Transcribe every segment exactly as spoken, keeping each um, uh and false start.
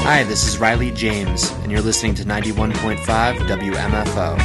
Hi, this is Riley James, and you're listening to ninety-one point five W M F O.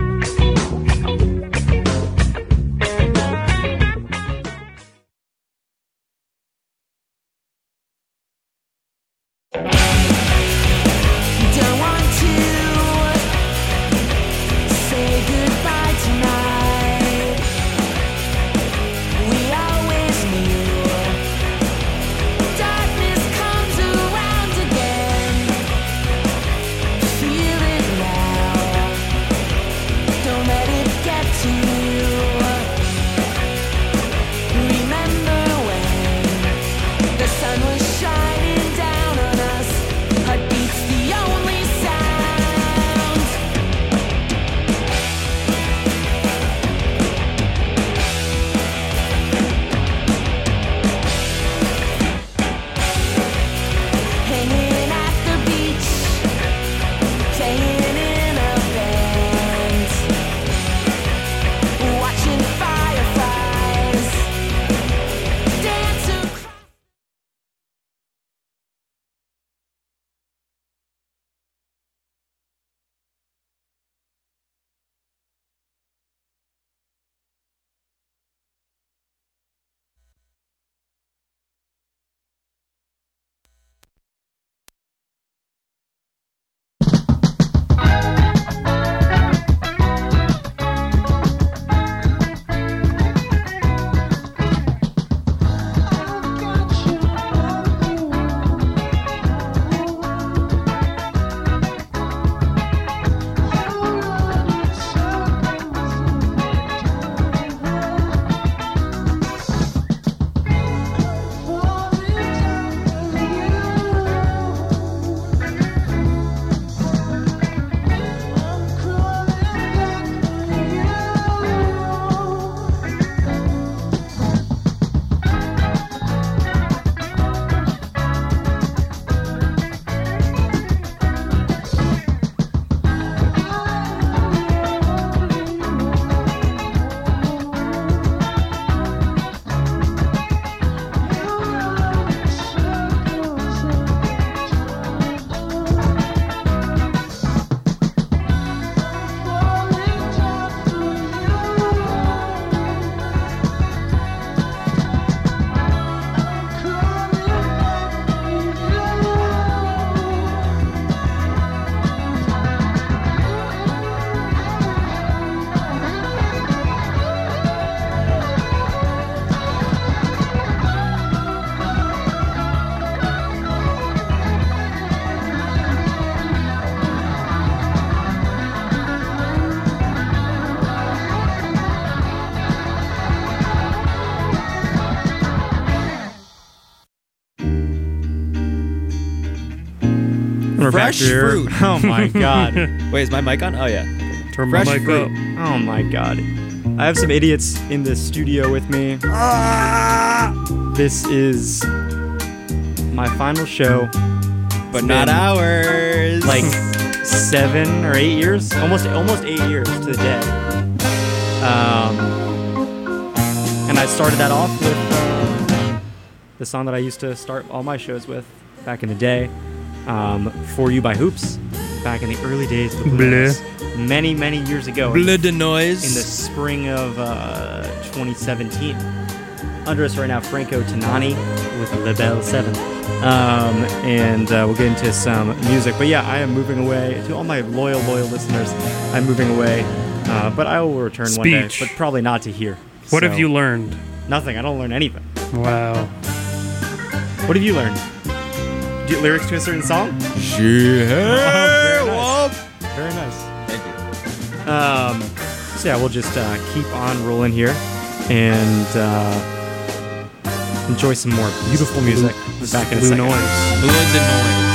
Fresh fruit. Oh my god. Wait, is my mic on? Oh yeah. Turn Fresh my mic fruit. up. Oh my god. I have some idiots in the studio with me. Ah! This is my final show. But It's not been ours. Like seven or eight years, almost almost eight years to the day. Um, and I started that off with uh, the song that I used to start all my shows with back in the day. Um, For You by Hoops, back in the early days of the blues, many, many years ago. Blood the noise. In the spring of uh, twenty seventeen. Under us right now, Franco Tanani with Lebel seven. Um, and uh, we'll get into some music. But yeah, I am moving away. To all my loyal, loyal listeners, I'm moving away. Uh, but I will return Speech. one day, but probably not to here. What So, have you learned? Nothing. I don't learn anything. Wow. What have you learned? Do you lyrics to a certain song? Shit. very Whoop. nice. Very nice. Thank you. Um, so yeah, we'll just uh, keep on rolling here and uh, enjoy some more beautiful music. This Back in a blue second. noise. Blood the noise.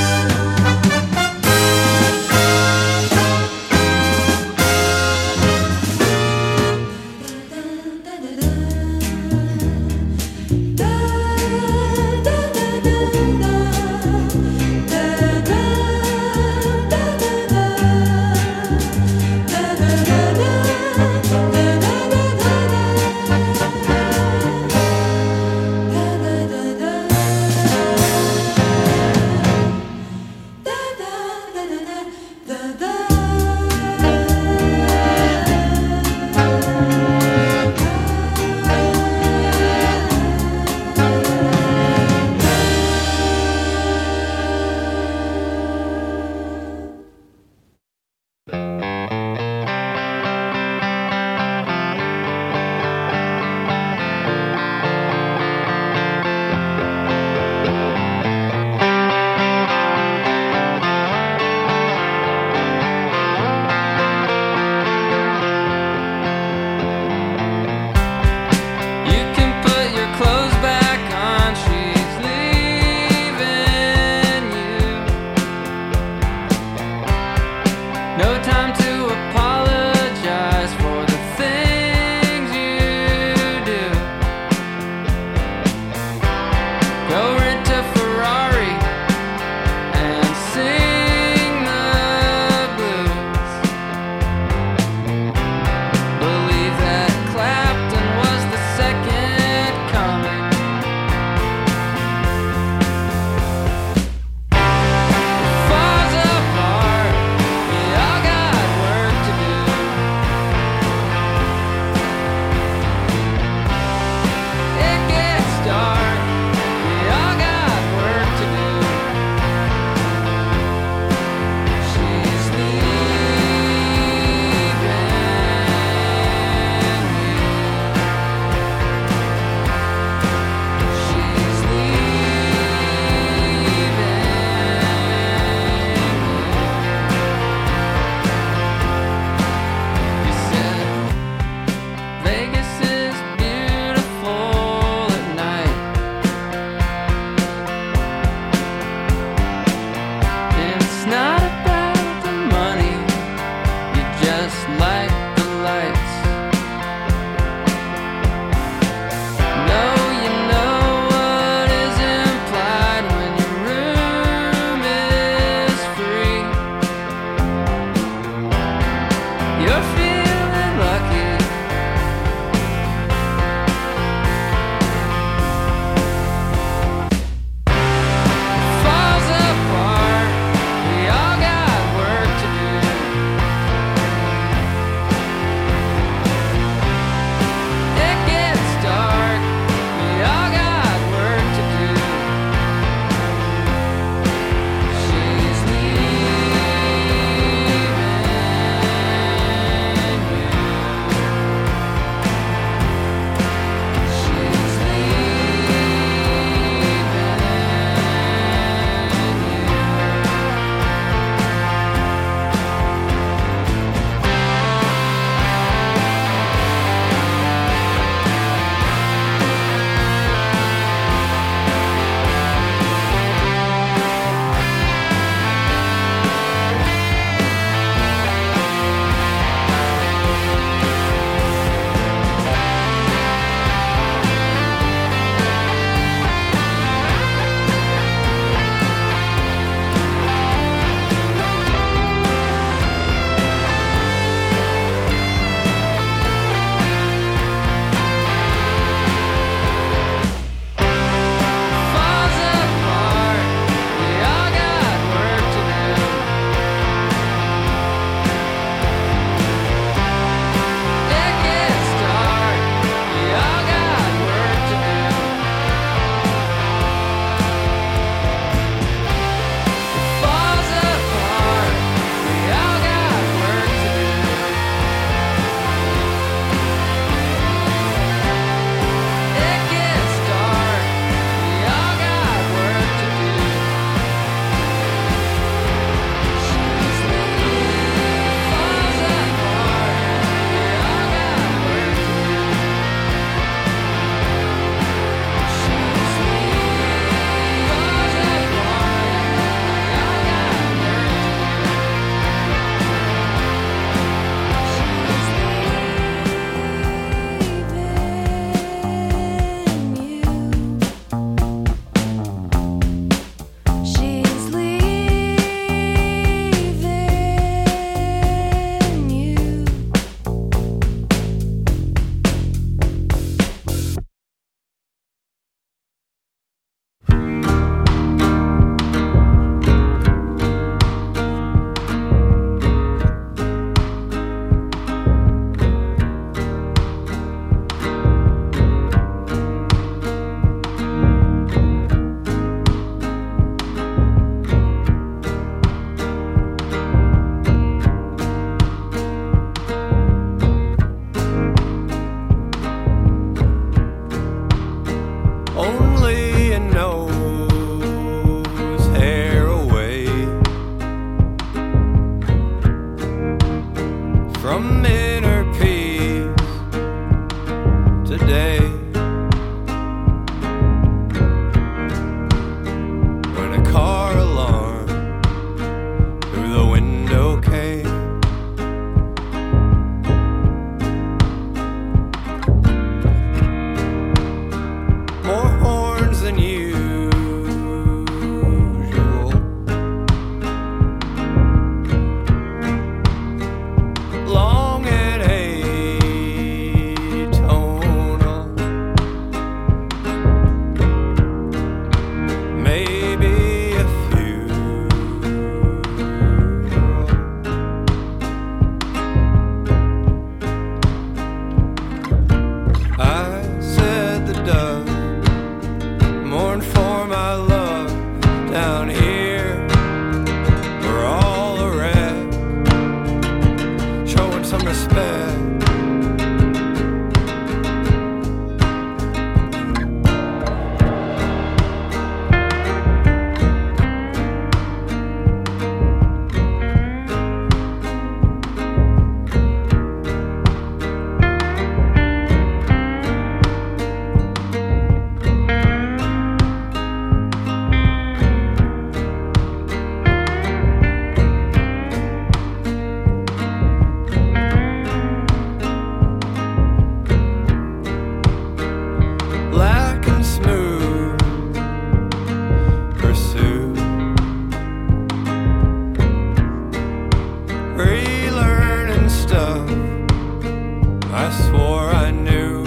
relearning stuff I swore I knew.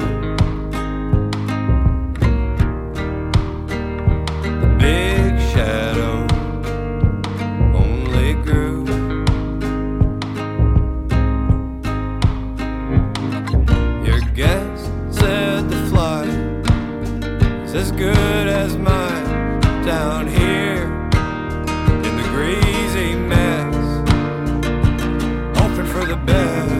The big shadow only grew. Your guest said the flight is as good as mine down here in the greasy mess, hoping for the best.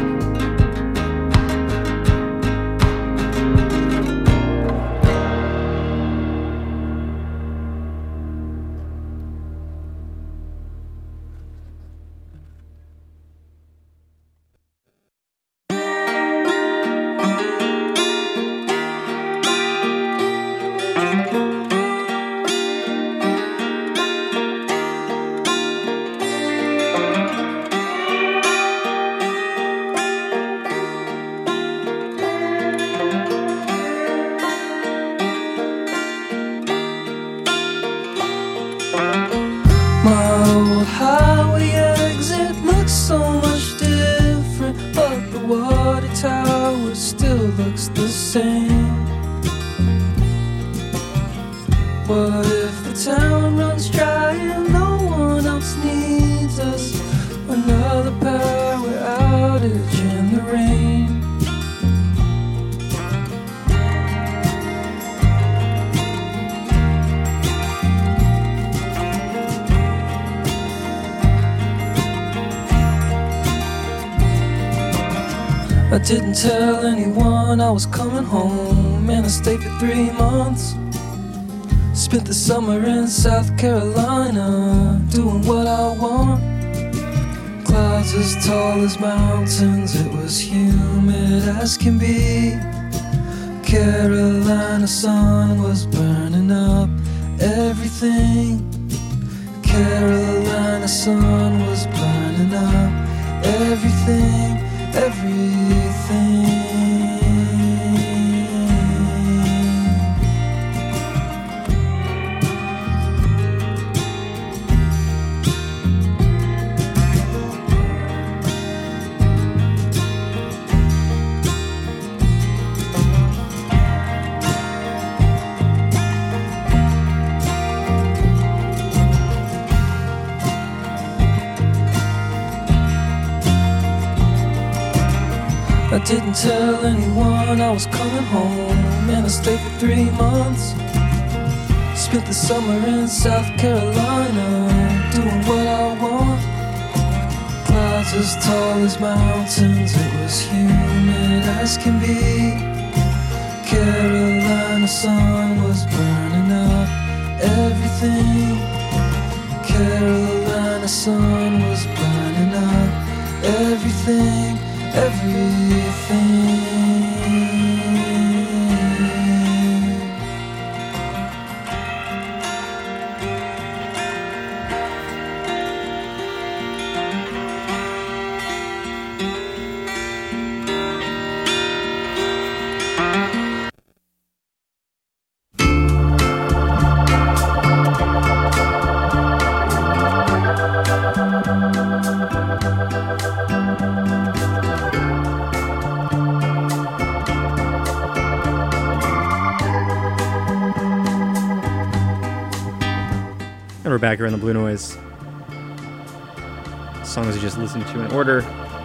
What if the town runs dry and no one else needs us? Another power outage in the rain. I didn't tell anyone I was coming home, and I stayed for three months. Spent the summer in South Carolina, doing what I want. Clouds as tall as mountains, it was humid as can be. Carolina sun was burning up everything. Carolina sun was burning up everything, everything. I didn't tell anyone I was coming home, and I stayed for three months. Spent the summer in South Carolina, doing what I want. Clouds as tall as mountains, it was humid as can be. Carolina sun was burning up everything. Carolina sun was burning up everything, everything. And we're back here on the Blue Noise. Songs you just listened to in order.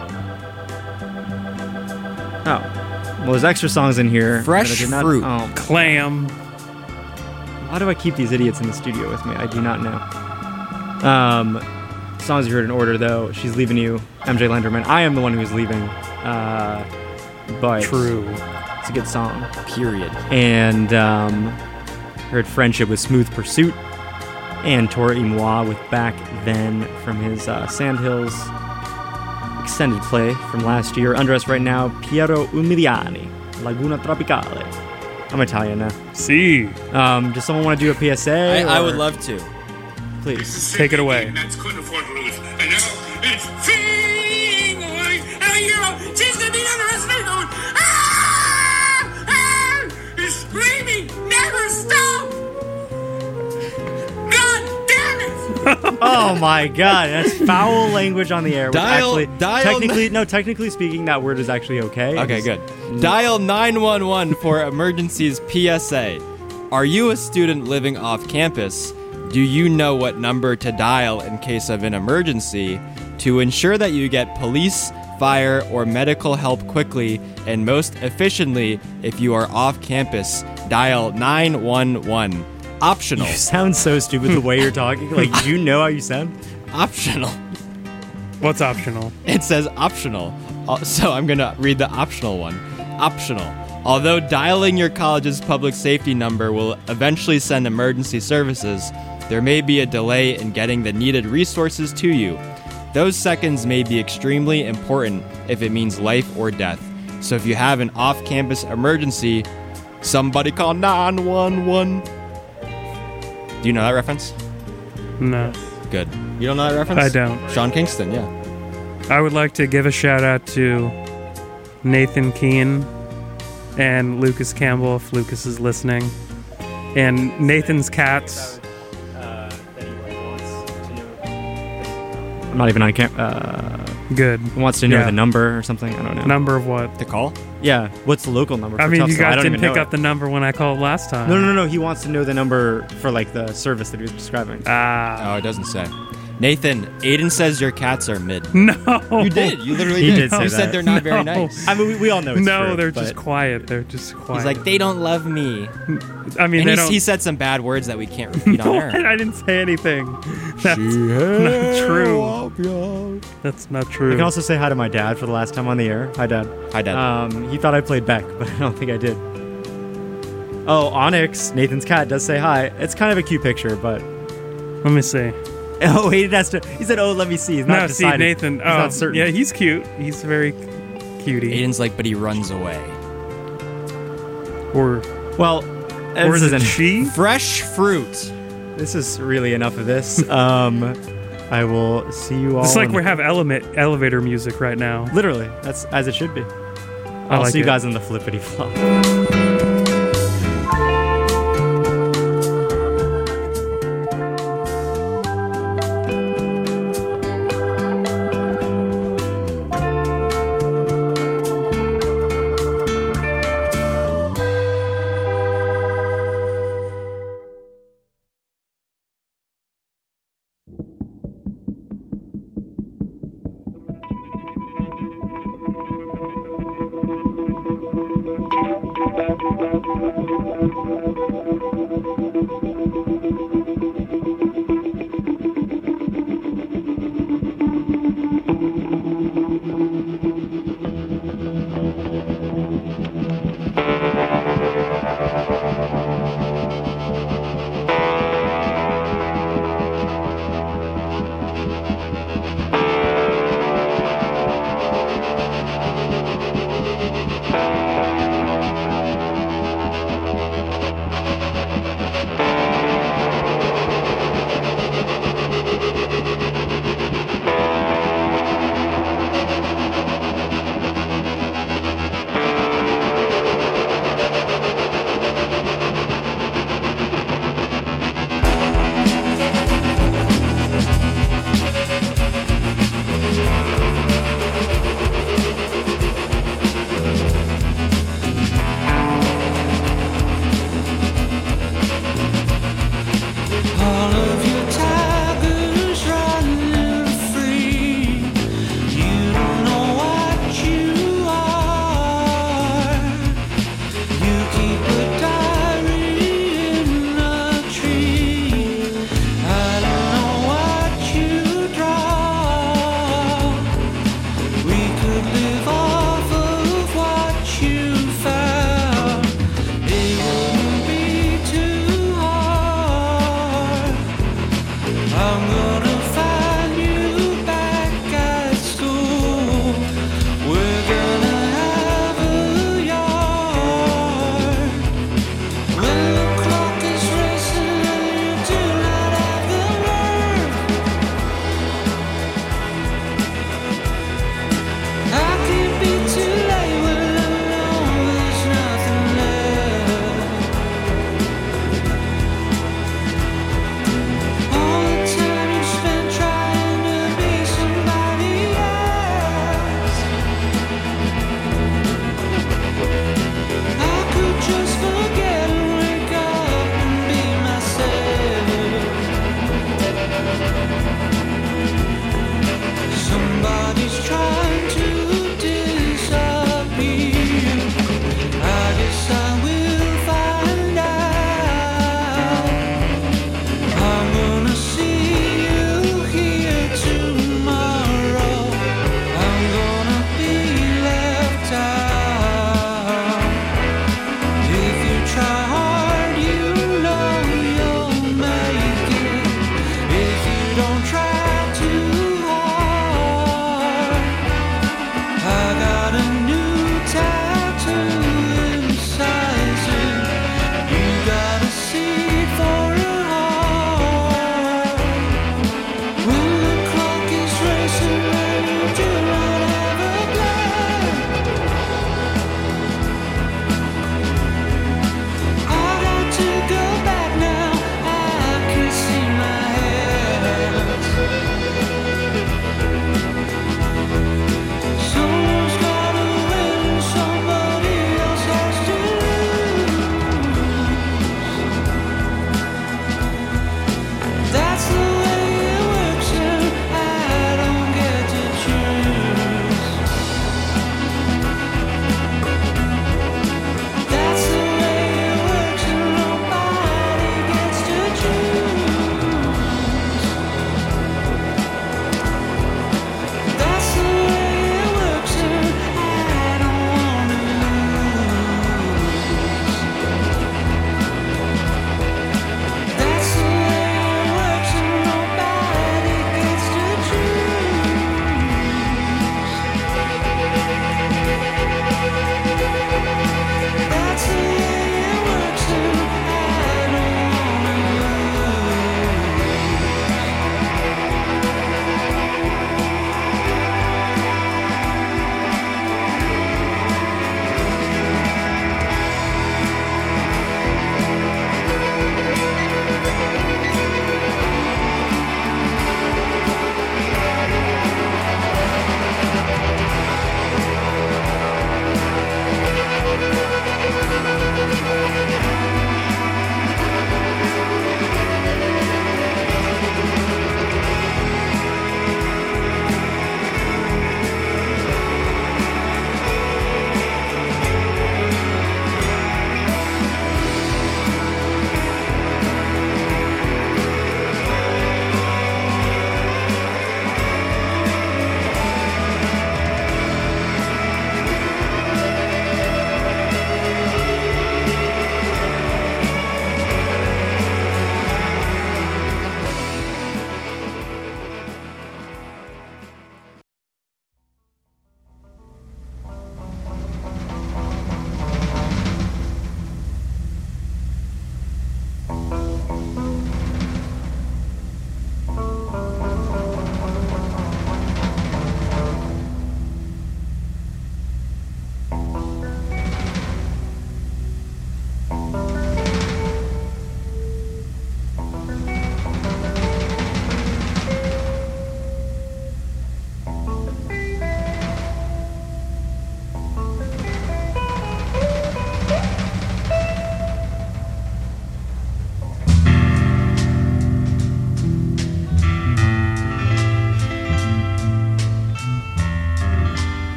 Oh. Well, there's extra songs in here. Fresh that I did not, fruit. Oh, Clam. why do I keep these idiots in the studio with me? I do not know. Um, songs you heard in order, though. She's Leaving You, M J Lenderman. I am the one who's leaving. Uh, but True. it's a good song. Period. And um, heard Friendship with Smooth Pursuit. And Tora Imoa with Back Then from his uh, Sandhills extended play from last year. Under us right now, Piero Umiliani, Laguna Tropicale. I'm Italian now. See. Um, does someone want to do a P S A? I, I or- would love to. Please. Take it away. That's couldn't afford to lose. And now it's freeing away. And a hero seems to be underestimated. Going, ah! Ah! He's screaming. Never stop. God damn it. Oh my god, that's foul language on the air. Which Dial- actually, dial technically, no, technically speaking, that word is actually okay. Okay, It's- good. Dial nine one one for emergencies P S A. Are you a student living off campus? Do you know what number to dial in case of an emergency to ensure that you get police, fire, or medical help quickly and most efficiently if you are off campus? Dial nine one one. Optional. You sound so stupid the way you're talking. Like, do you know how you sound? Optional. What's optional? It says optional. Uh, So I'm going to read the optional one. Optional. Although dialing your college's public safety number will eventually send emergency services, there may be a delay in getting the needed resources to you. Those seconds may be extremely important if it means life or death. So if you have an off-campus emergency, somebody call nine one one. Do you know that reference? No. Good. You don't know that reference? I don't. Sean Kingston, yeah. I would like to give a shout out to Nathan Keane and Lucas Campbell if Lucas is listening. And Nathan's cats. I'm not even on camera. Uh, Good. he wants to know Yeah. the number or something. I don't know. Number of what? To call? Yeah. What's the local number? For I mean, you Tufts? I guys don't didn't even pick know up it. the number when I called last time. No, no, no, no. He wants to know the number for like the service that he was describing. Ah. Oh, it doesn't say. Nathan, Aiden says your cats are mid. No. You did. You literally He did. did say You said that. they're not very No. nice. I mean, we, we all know it's No, true, they're but just quiet. They're just quiet. He's like, they don't love me. I mean, And they he, don't. he said some bad words that we can't repeat on No, air. I didn't say anything. That's not true. That's not true. I can also say hi to my dad for the last time on the air. Hi, Dad. Hi, Dad. Um, he thought I played Beck, but I don't think I did. Oh, Onyx, Nathan's cat, does say hi. It's kind of a cute picture, but... Let me see. Oh, he has to... He said, oh, let me see. He's not No, decided. see, Nathan. He's oh, not certain. yeah, he's cute. He's very cutie. Aiden's like, but he runs away. Or, Well, or this is it isn't... she? Fresh fruit. This is really enough of this. Um, I will see you all... It's like in- we have element elevator music right now. Literally, that's as it should be. I I'll like see you it. guys in the flippity flop.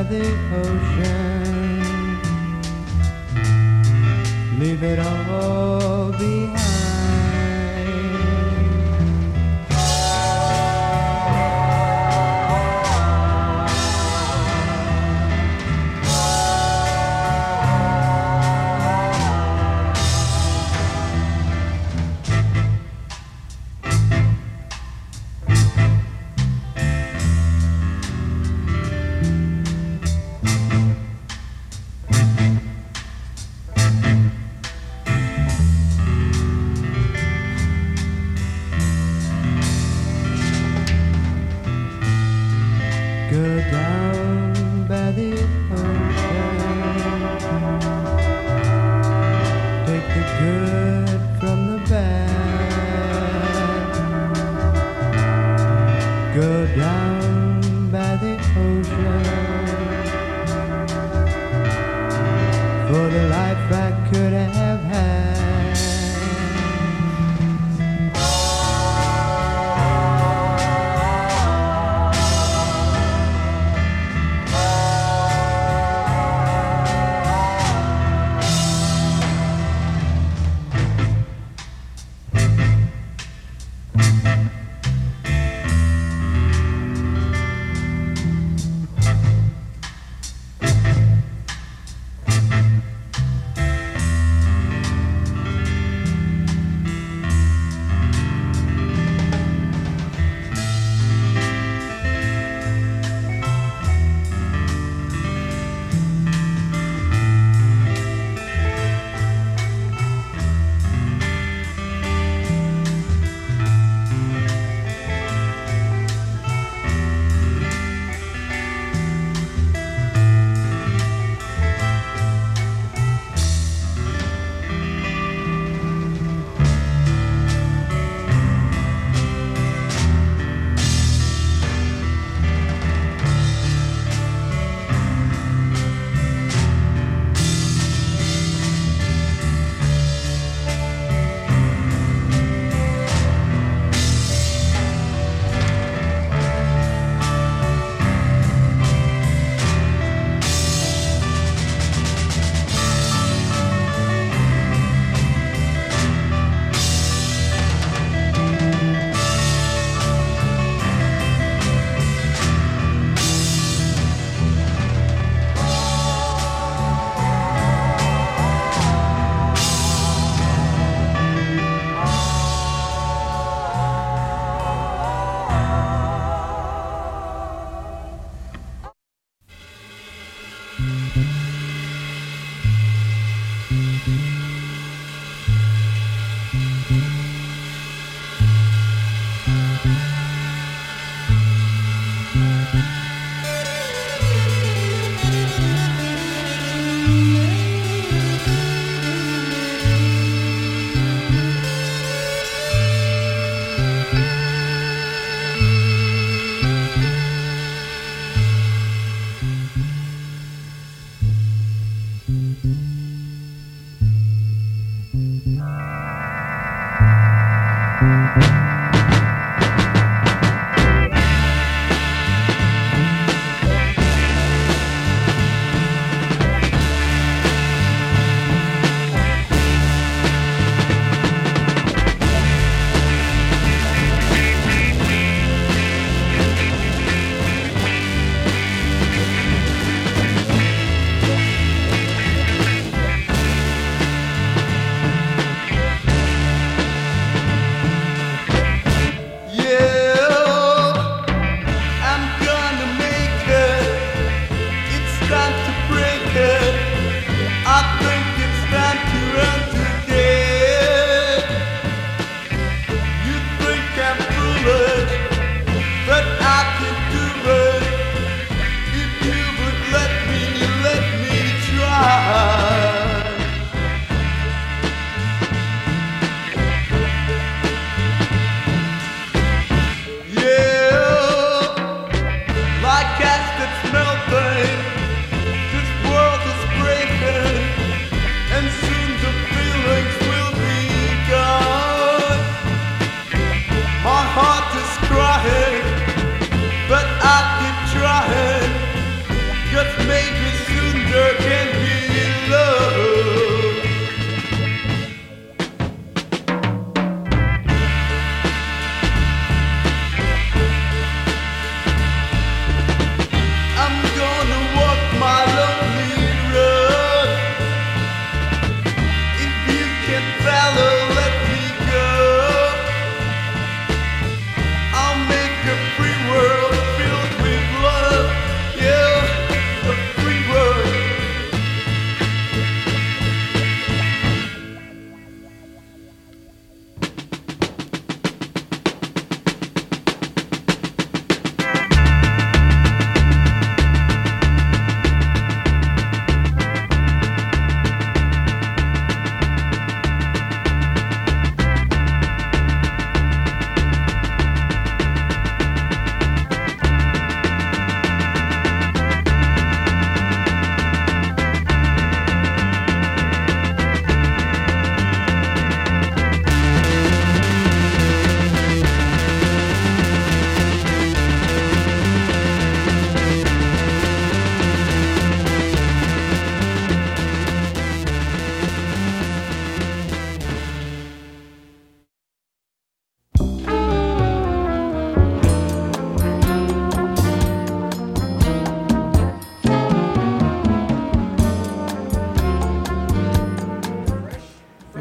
the ocean. Leave it all behind. Go down by the ocean. Take the good from the bad. Go down by the ocean. For the life I could have had.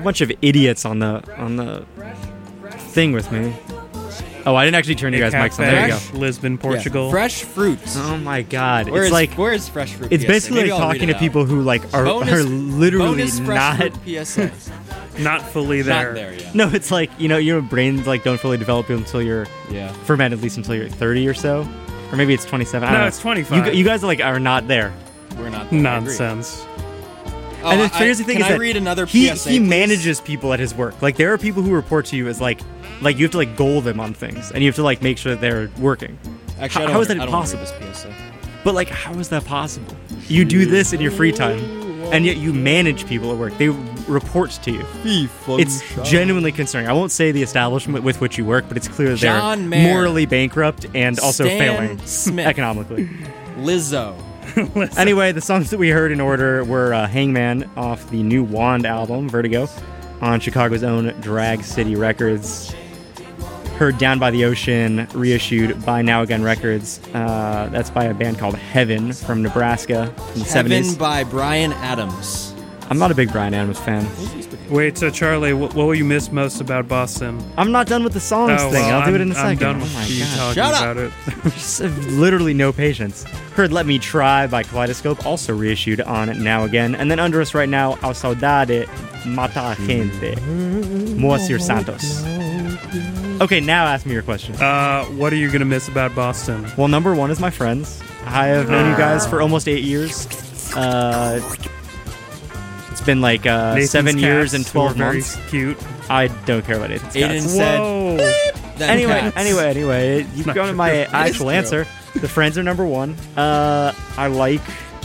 bunch of idiots on the on the thing with me. Oh, I didn't actually turn you guys' mics on. There you go. Fresh, Lisbon, Portugal. Yeah. Fresh fruits. Oh my God! Where it's is, like where is fresh fruit? it's P S A? basically Maybe like I'll talking read to it people out. who like are bonus, are literally bonus fresh not. fruit P S A. Not fully there. Not there yet. No, it's like you know your brains like don't fully develop until you're Yeah. ferment at least until you're thirty or so, or maybe it's twenty-seven. I don't No, know. it's twenty-five. You, you guys like are not there. We're not there. I agree. Nonsense. Oh, and the I- crazy thing can is I that read another he P S A, he please? manages people at his work. Like there are people who report to you as like like you have to like goal them on things, and you have to like make sure that they're working. Actually, How- I don't how is wanna- that I don't wanna possible? read this P S A. But like, how is that possible? You do this in your free time, and yet you manage people at work. They report to you. It's genuinely concerning. I won't say the establishment with which you work, but it's clear that John they're Mayer. morally bankrupt and also Stan failing Smith. economically. Lizzo. Anyway, the songs that we heard in order were uh, Hangman off the new Wand album, Vertigo, on Chicago's own Drag City Records. Heard Down by the Ocean, reissued by Now Again Records. Uh, that's by a band called Heaven from Nebraska in the Heaven seventies. by Brian Adams. I'm not a big Bryan Adams fan. Wait, so Charlie, what, what will you miss most about Boston? I'm not done with the songs Oh, thing. well, I'll do it I'm- in a I'm second. done Oh with my you God. talking Shut up. about it. Just have literally no patience. Heard Let Me Try by Kaleidoscope, also reissued on Now Again. And then under us right now, A Saudade Mata Gente. Moacir Santos. Okay, now ask me your question. Uh, what are you gonna miss about Boston? Well, number one is my friends. I have known you guys for almost eight years. Uh, it's been like uh, Nathan's seven years cats, and who are twelve very months. Cute. I don't care about Nathan's Aiden cats. said. Whoa. Then Anyway, cats. anyway, anyway, you've Not gone to my true. actual true. answer. The friends are number one. Uh, I like.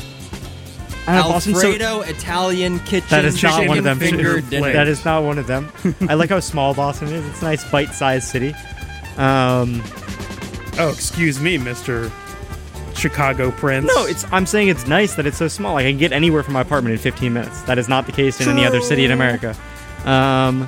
I don't know, Boston's so- Alfredo Italian Kitchen. That is not chicken one of them. Finger Chicken dinner. That is not one of them. I like how small Boston is. It's a nice bite-sized city. Um, Oh, excuse me, Mister Chicago Prince. no, it's. I'm saying it's nice that it's so small. Like, I can get anywhere from my apartment in fifteen minutes. That is not the case in any other city in America. Um,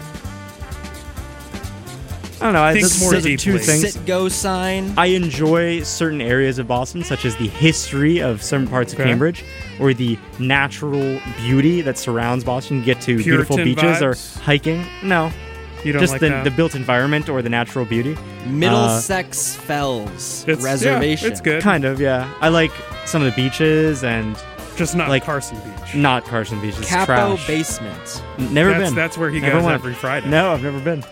I don't know. I, Think those, more those are two deeply. things. Sit go sign. I enjoy certain areas of Boston, such as the history of certain parts of Okay. Cambridge, or the natural beauty that surrounds Boston. You get to beautiful Puritan beaches vibes? or hiking. No, you don't just like the, that? the built environment or the natural beauty. Middlesex Fells It's- Reservation. Yeah, it's good. Kind of, yeah. I like some of the beaches and Just not like- Carson Beach. not Carson Beach. It's Capo trash. Basement. N- Never that's, been. That's where he Never goes went. every Friday. No, I've never been.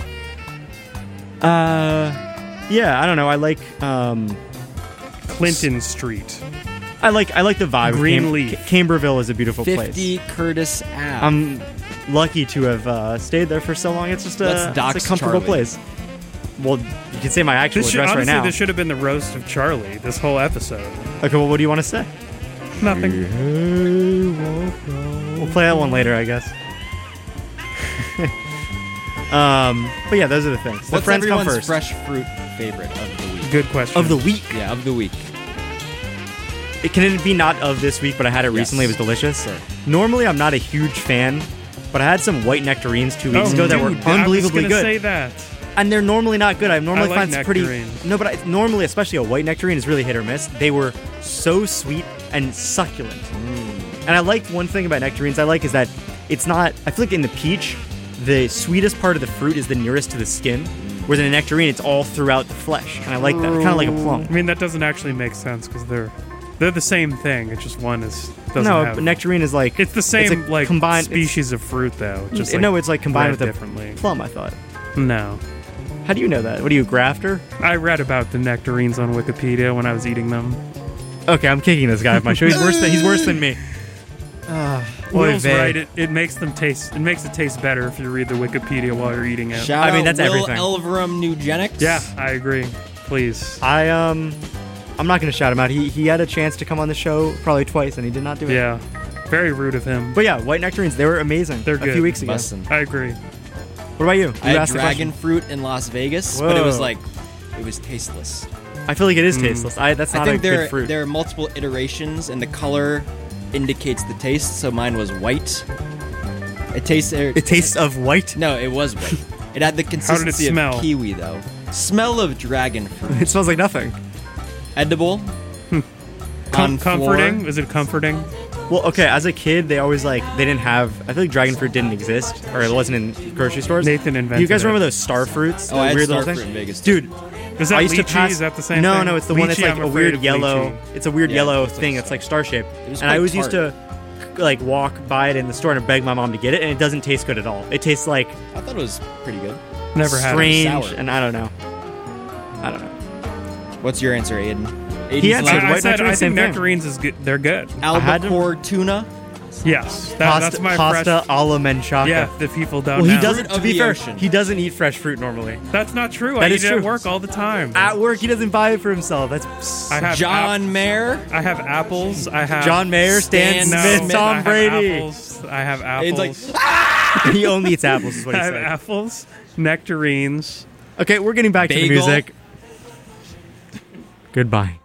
Uh, yeah, I don't know. I like um, Clinton Street. I like I like the vibe. of Green Cam- Leaf. Ca- Camberville is a beautiful fifty place. Curtis Ave. I'm lucky to have uh, stayed there for so long. It's just a, Let's it's dox a comfortable Charlie. place. Well, you can say my actual This should, address right honestly, now. this should have been the roast of Charlie. This whole episode. Okay, well, what do you want to say? Nothing. We'll play that one later, I guess. um, but yeah, those are the things. The What's friends come everyone's first. fresh fruit favorite of the week? Good question. Of the week. Yeah, of the week. It can it be not of this week, but I had it Yes. recently. It was delicious. Sure. Normally, I'm not a huge fan, but I had some white nectarines two weeks Oh, ago that were dude, I was unbelievably gonna good. say that. And they're normally not good. I normally I like find it's pretty. nectarines. No, but I, normally, especially a white nectarine, is really hit or miss. They were so sweet and succulent. And I like one thing about nectarines. I like is that it's not. I feel like in the peach, the sweetest part of the fruit is the nearest to the skin, whereas in a nectarine, it's all throughout the flesh. And I like that. Kind of like a plum. I mean, that doesn't actually make sense because they're they're the same thing. It's just one is doesn't No, have. but nectarine is like it's the same a like combined species of fruit though. It's, Just like no, it's like combined read with a differently. plum. I thought. No, How do you know that? What are you, a grafter? I read about the nectarines on Wikipedia when I was eating them. Okay, I'm kicking this guy off my show. He's worse than he's worse than me. Ah, oy Will's vey. right. It, it makes them taste. It makes it taste better if you read the Wikipedia while you're eating it. Shout I mean, out that's Will everything. Elverum Nugenics. Yeah, I agree. Please. I um, I'm not gonna shout him out. He he had a chance to come on the show probably twice, and he did not do it. Yeah, very rude of him. But yeah, white nectarines, they were amazing. They're a good. few weeks ago. Bussin'. I agree. What about you? You I had asked the dragon question. fruit in Las Vegas, but it was Whoa. like, it was tasteless. I feel like it is Mm. tasteless. I that's I not a think there good fruit. there are multiple iterations, and the color indicates the taste. So mine was white. It tastes. It tastes of white. No, it was white. It had the consistency smell? of kiwi, though. Smell of dragon fruit. It smells like nothing. Edible. Com- On floor. comforting? Is it comforting? Well, okay, as a kid, they always like they didn't have. I feel like dragon fruit didn't exist, or it wasn't in grocery stores. Nathan invented. You guys it. remember those star fruits? Oh, The I had weird star little fruit things? in Vegas, too. Dude. Is that I used to lychee? pass. Is that the same no, thing? no, it's the one that's Lychee, like I'm a afraid weird of yellow. lychee. It's a weird Yeah, yellow it's like- thing. It's like star shaped. It was And I quite always used to tart. like walk by it in the store and beg my mom to get it, and it doesn't taste good at all. It tastes like I thought it was pretty good. Never had it. strange, sour. and I don't know. I don't know. What's your answer, Aiden? He Aiden's answered like I, I white said I nectarines, same think thing. nectarines is good. They're good. had to- albacore tuna. Yes, that, Pasta, that's my pasta fresh. alla menchaca. Yeah, the people don't Well, he know. doesn't. Fruit To of be the fair, ocean. he doesn't eat fresh fruit normally. That's not true. That I is eat it true. at work all the time. At work, he doesn't buy it for himself. That's I have John Mayer. I have apples. I have John Mayer, Stan Stan Smith, Smith, Tom I have Brady. apples. I have Aiden's apples. like, He only eats apples, is what I he have said. apples, nectarines. Okay, we're getting back to the Bagel. music. Goodbye.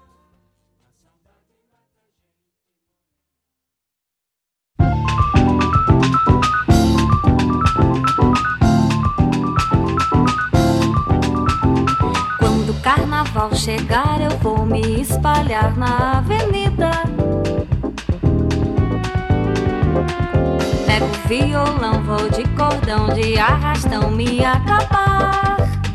Quando o carnaval chegar, eu vou me espalhar na avenida. Pego o violão, vou de cordão, de arrastão me acabar.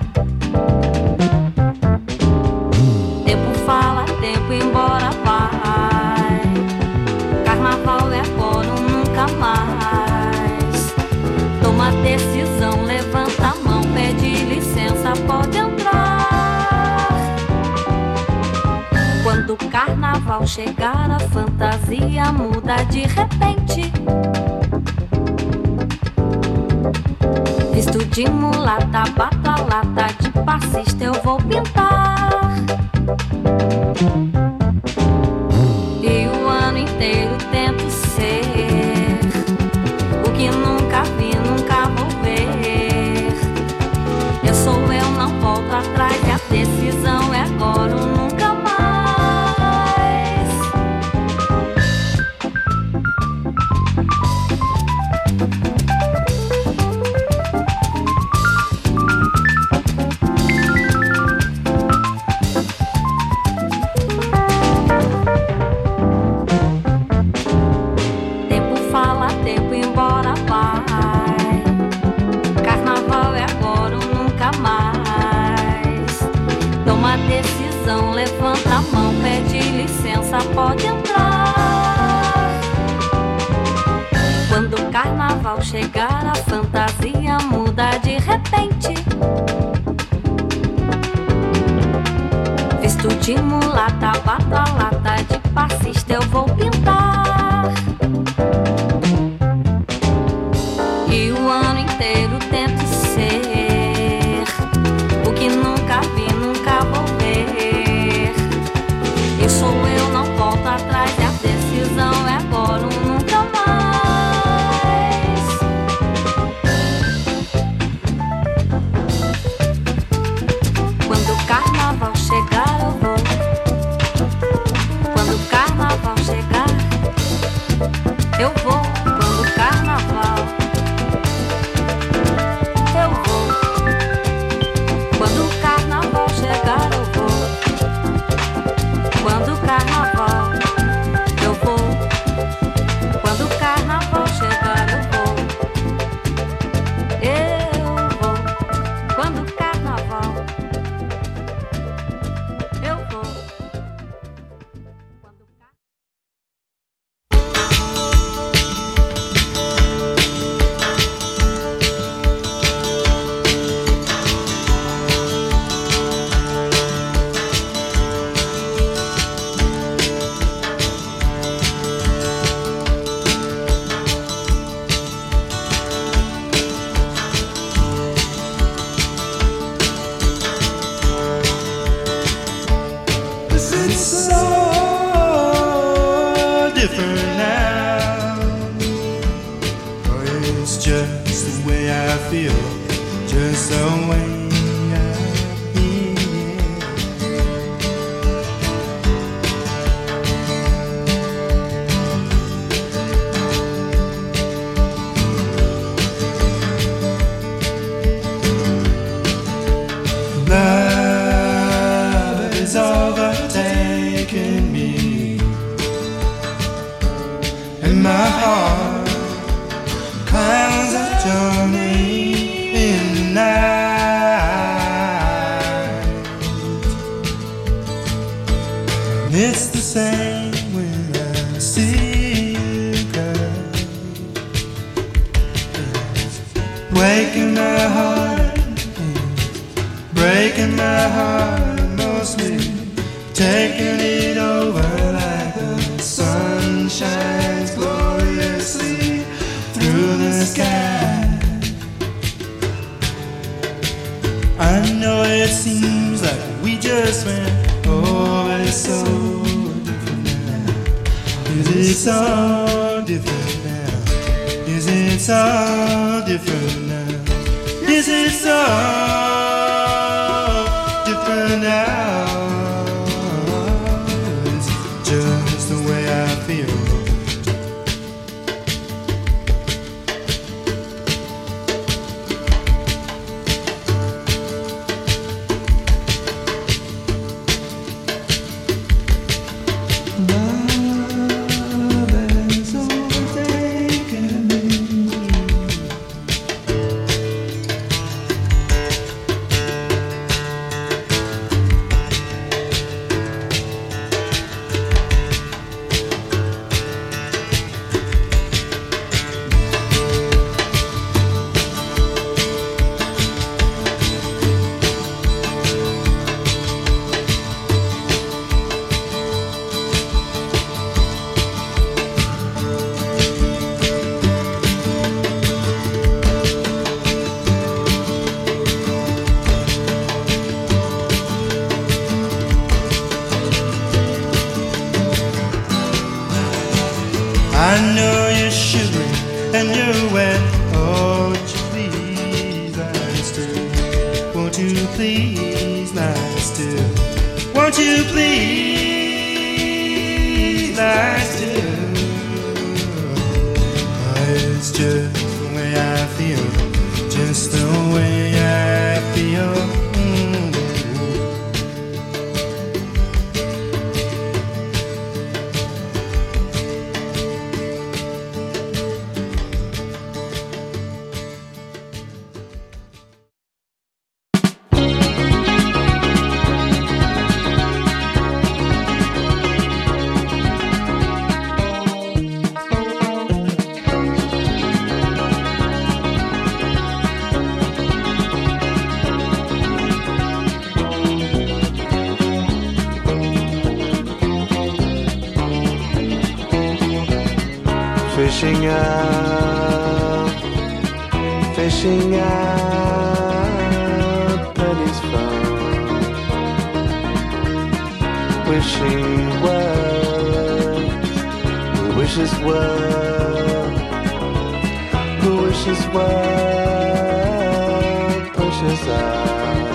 Tempo fala, tempo embora vai. Carnaval é agora ou nunca mais. Toma decisão, levanta a mão, pede licença, pode entrar. Quando o carnaval chegar, a fantasia muda de repente. Visto de mulata, bato a lata, de passista eu vou pintar. E o ano inteiro tento ser o que nunca vi, nunca vou ver. Eu sou eu, não volto atrás, e a decisão é agora ou nunca mais. Tempo fala, tempo embora vai. Carnaval é agora ou nunca mais. Toma decisão, levanta a mão, pede licença, pode entrar. Quando o carnaval chegar, a fantasia muda de repente. Visto de mulata, bato a lata, de passista eu vou pintar. E o ano inteiro tento ser o que nunca vi, nunca vou ver. Eu sou eu, não volto atrás, e a decisão é agora ou nunca mais. Quando o carnaval chegar, eu vou. Quando o carnaval chegar, eu vou. Quando o carnaval, eu vou. Quando o carnaval chegar, eu vou. Quando o carnaval, eu vou. Quando o carnaval chegar, eu vou. Eu vou. Quando o carnaval, eu vou. Quando o car- This is so different now. Oh, it's just the way I feel, just the way I feel. Love is overtaking me, in my heart. Clouds are journey in the night. It's the same when I see you, girl. It's waking my heart, breaking my heart, mostly taking it over like the sun shines gloriously through the sky. I know it seems like we just went over it so different now. Is it so different now? Is it so different now? Is it so different now? It's just the way I feel. I know you're shivering and you're wet. Oh, won't you please lie still? Won't you please lie still? Won't you please lie still? Oh, it's just the way I feel, just the way I feel. Mm. Fishing out, fishing out pennies from, wishing well, who wishes well, who wishes well, pushes out.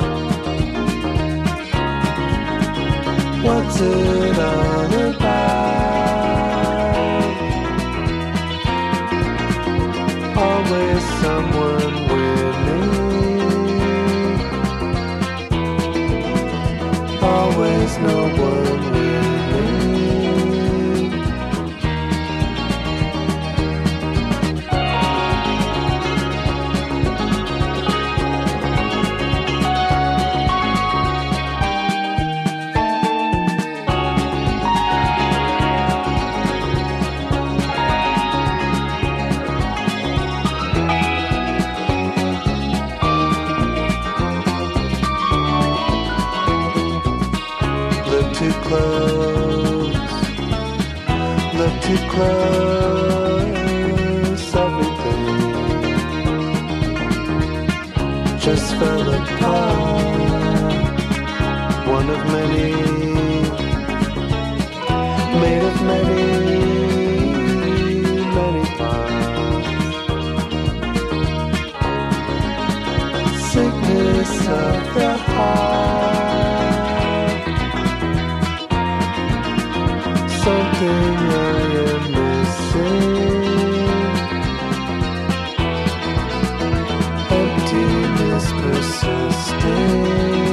What's it all about? Always someone winning, always no one winning. Too close, look too close, everything just fell apart. One of many, made of many, many parts. Sickness of the heart, something I am missing. Emptiness persisting.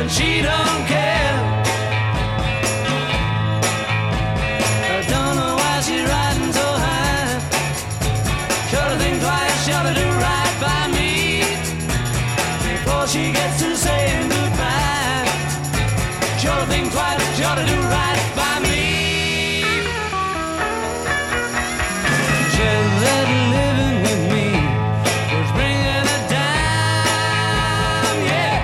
and she don't care. I don't know why she's riding so high. Should think twice, should do right by me before she gets to saying goodbye. Should think twice, should do right by me. She's that living with me was bringing her down, yeah.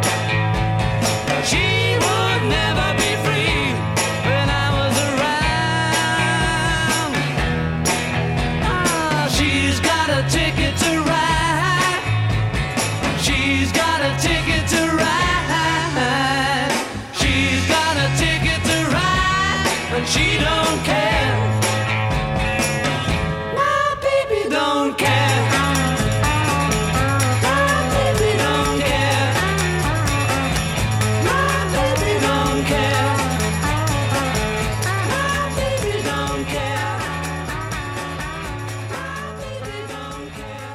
She would never be free when I was around. Ah, she's got a ticket to ride. She's got a ticket to ride. She's got a ticket to ride, but she don't care. My baby don't care. My baby don't care. My baby don't care. My baby don't care. My baby don't care.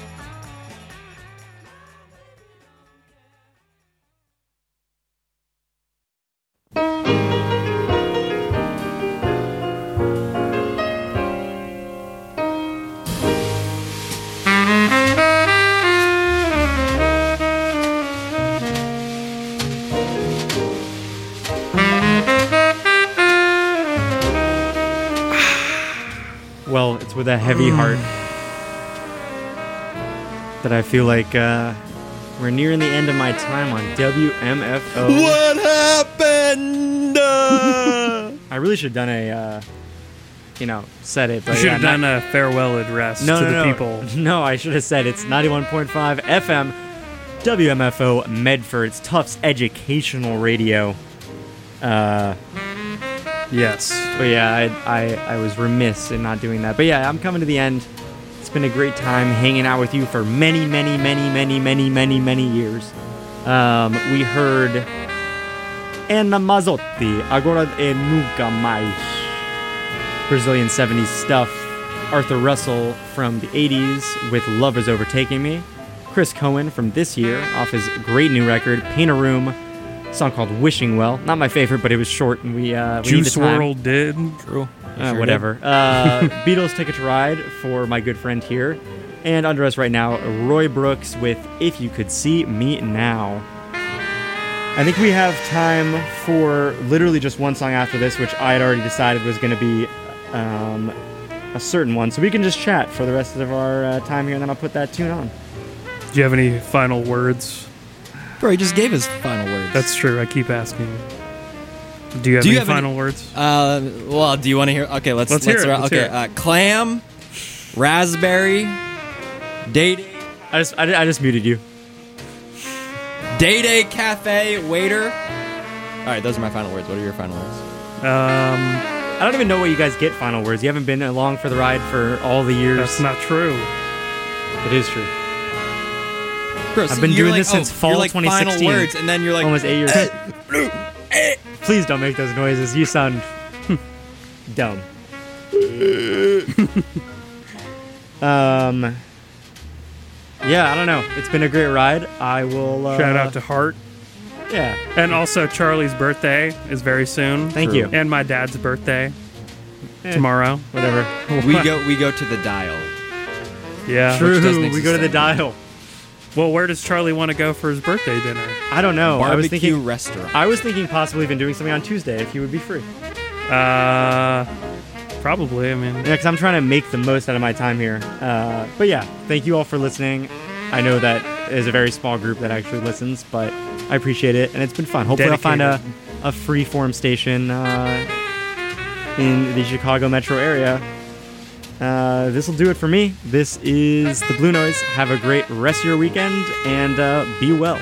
Well, it's with a heavy heart that I feel like uh, we're nearing the end of my time on W M F O. What happened? Uh, I really should have done a, uh, you know, said it. But You should have yeah, done not- a farewell address no, to no, the no. people. No, I should have said it's ninety-one point five F M, W M F O Medford. It's Tufts Educational Radio. Uh, Yes. But yeah, I, I I was remiss in not doing that. But yeah, I'm coming to the end. It's been a great time hanging out with you for many, many, many, many, many, many, many years. Um, we heard Anna Mazzotti, Agora e Nunca Mais. Brazilian seventies stuff. Arthur Russell from the eighties with Love Is Overtaking Me. Chris Cohen from this year off his great new record, Paint a Room. Song called Wishing Well. Not my favorite, but it was short and we, uh, we Juice need the time. world did. True. Uh, Sure whatever. Uh, Beatles Ticket to Ride for my good friend here. And under us right now, Roy Brooks with If You Could See Me Now. I think we have time for literally just one song after this, which I had already decided was going to be um, a certain one. So we can just chat for the rest of our uh, time here, and then I'll put that tune on. Do you have any final words? Bro, he just gave his final words. That's true. I keep asking. Do you have Do you any have any- final words? Uh, well, do you want to hear? Okay, let's Let's hear it, ra- let's okay, hear it. Uh, clam, raspberry, dating, I just, I, I just muted you. Day Day Cafe waiter. All right, those are my final words. What are your final words? Um, I don't even know what you guys get final words. You haven't been along for the ride for all the years. that's not true. It is true. Bro, I've see, been you're doing like, this since oh, fall you're like twenty sixteen. Final words, and then you're like Almost eight years. Please don't make those noises. You sound dumb. um. Yeah, I don't know. It's been a great ride. I will. Uh, Shout out to Hart. Yeah. And also, Charlie's birthday is very soon. Thank you. And my dad's birthday Eh, tomorrow. Whatever. we go we go to the dial. Yeah. True. doesn't We exist go to the anymore. dial. Well, where does Charlie want to go for his birthday dinner? I don't know. I was Barbecue thinking. restaurant. I was thinking possibly even doing something on Tuesday if you would be free. Uh, probably. I mean, Yeah, because I'm trying to make the most out of my time here. Uh, but yeah, thank you all for listening. I know that is a very small group that actually listens, but I appreciate it, and it's been fun. Hopefully, I'll find a, a free-form station uh, in the Chicago metro area. Uh, this will do it for me. This is the Blue Noise. Have a great rest of your weekend, and uh, be well.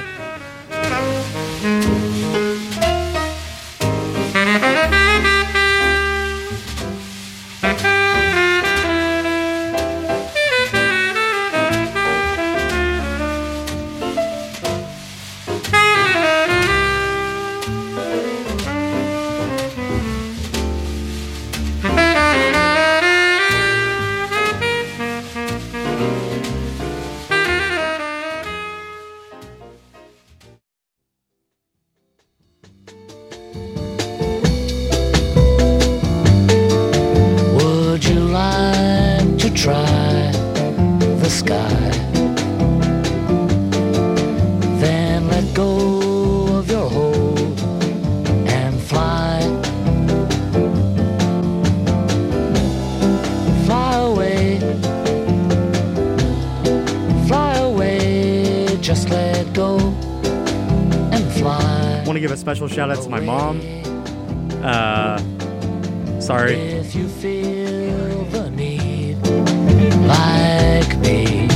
I want to give a special shout out to my mom. Uh, sorry. If you feel the need, like me.